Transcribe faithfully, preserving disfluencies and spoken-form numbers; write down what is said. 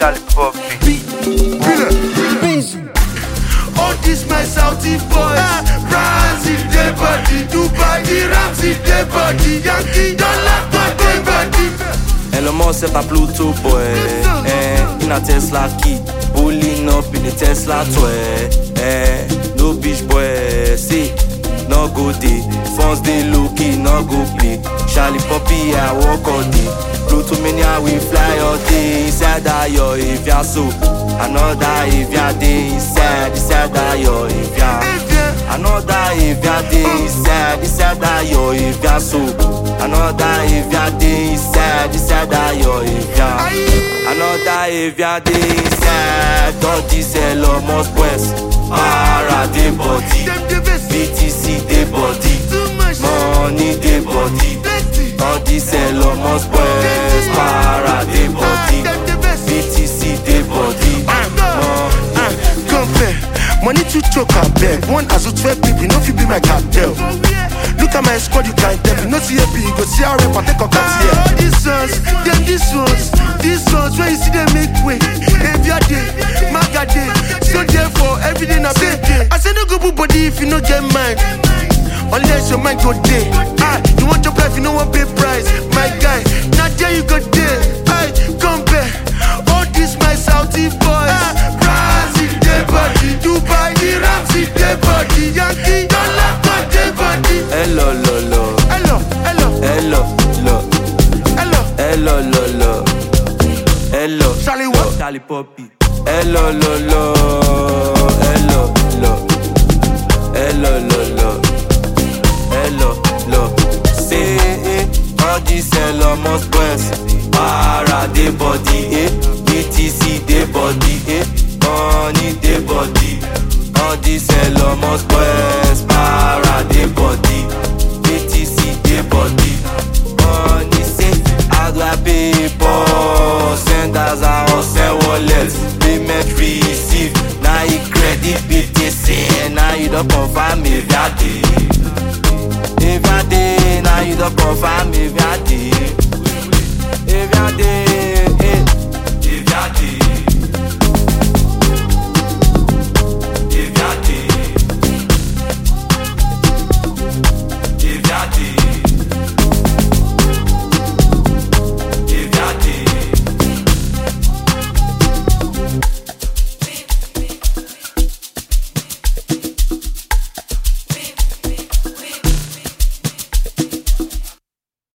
Charlie Poppy. All this my Saudi boys, France in their body, Dubai, the Rams in their body, Yankee, Dollar for their body. Elon Musk pas Pluto boy, eh, in a Tesla key, pulling up in a Tesla toy, eh, no bitch boy, see, no go day, phones they looking, no go play, Charlie Poppy I walk all day, Pluto mania we fly all day, inside that yo if ya so, another if ya day inside, inside that yo if ya, another if ya day inside, inside that yo if ya so, another if ya day inside, inside that yo if ya, another if ya day inside, all this Elon Musk West, para de body, B T C de body, money de body, all this Elon Musk West, para de body, B T C de body, compare, money to choke and beg, one as a twelve people, no fit be my cartel. Look at my squad, you can't tell me. No C A P, you go see how rap and take a cut here. All these ones, them these ones, these ones, when you see them make way. Every day, maga day, so therefore every day na big day. I say no go put body if you no get mine. Unless your mind go day. Ah, you want your life, you no want pay price. My guy, not there you go day. I compare all these my Saudi boys. Ah, France in their body, Dubai, the Rams in their body, Yankee, Dollar for their body. Hello, lo, lo. Hello, hello, hello, lo. hello, hello, lo, lo. hello, Charlie what? Charlie Poppy. Hello, lo, lo. hello, lo. hello, lo, lo. hello, lo. Say, eh, all this Elon Musk West, para de body, eh, B T C de body, eh, money de body. All this Elon Musk West, para de body, B T C de body. Money say, how do I pay for? Send as I or send wallets, payment receive. Now you credit B T C, now you don't confirm if you day. If you day, now you don't confirm